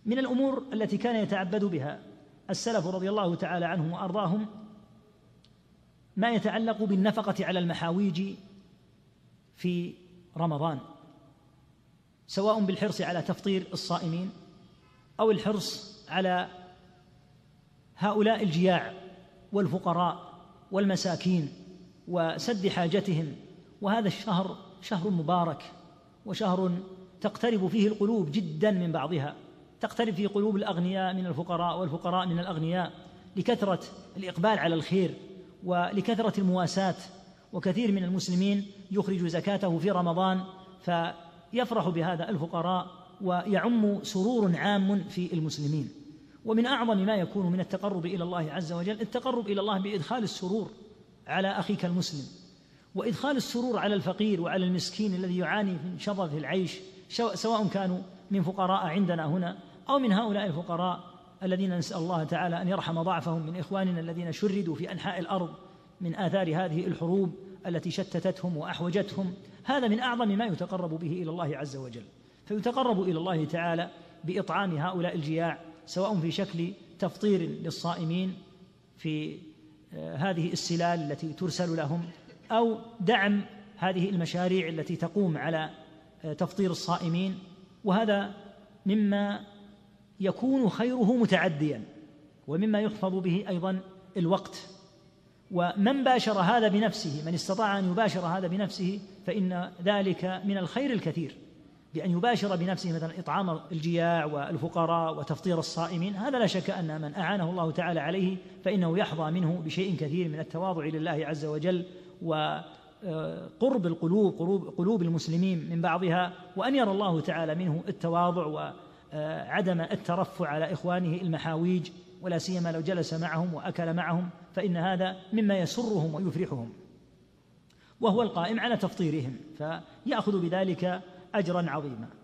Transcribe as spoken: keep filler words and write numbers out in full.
من الأمور التي كان يتعبد بها السلف رضي الله تعالى عنهم وأرضاهم ما يتعلق بالنفقة على المحاويج في رمضان، سواء بالحرص على تفطير الصائمين أو الحرص على هؤلاء الجياع والفقراء والمساكين وسد حاجتهم. وهذا الشهر شهر مبارك وشهر تقترب فيه القلوب جدا من بعضها، تقترب فيه قلوب الأغنياء من الفقراء والفقراء من الأغنياء لكثرة الإقبال على الخير ولكثرة المواساة. وكثير من المسلمين يخرج زكاته في رمضان فيفرح بهذا الفقراء ويعم سرور عام في المسلمين. ومن أعظم ما يكون من التقرب إلى الله عز وجل التقرب إلى الله بإدخال السرور على أخيك المسلم، وإدخال السرور على الفقير وعلى المسكين الذي يعاني من شظف العيش، سواء كانوا من فقراء عندنا هنا أو من هؤلاء الفقراء الذين نسأل الله تعالى أن يرحم ضعفهم من إخواننا الذين شردوا في أنحاء الأرض من آثار هذه الحروب التي شتتتهم وأحوجتهم. هذا من أعظم ما يتقرب به إلى الله عز وجل، فيتقرب إلى الله تعالى بإطعام هؤلاء الجياع، سواء في شكل تفطير للصائمين في هذه السلال التي ترسل لهم، أو دعم هذه المشاريع التي تقوم على تفطير الصائمين. وهذا مما يكون خيره متعديا ومما يحفظ به أيضا الوقت. ومن باشر هذا بنفسه، من استطاع أن يباشر هذا بنفسه، فإن ذلك من الخير الكثير، بأن يباشر بنفسه مثلا إطعام الجياع والفقراء وتفطير الصائمين. هذا لا شك أن من أعانه الله تعالى عليه فإنه يحظى منه بشيء كثير من التواضع لله عز وجل وقرب القلوب قلوب المسلمين من بعضها، وأن يرى الله تعالى منه التواضع وعدم الترفع على إخوانه المحاويج، ولا سيما لو جلس معهم وأكل معهم، فإن هذا مما يسرهم ويفرحهم، وهو القائم على تفطيرهم، فيأخذ بذلك أجرا عظيما.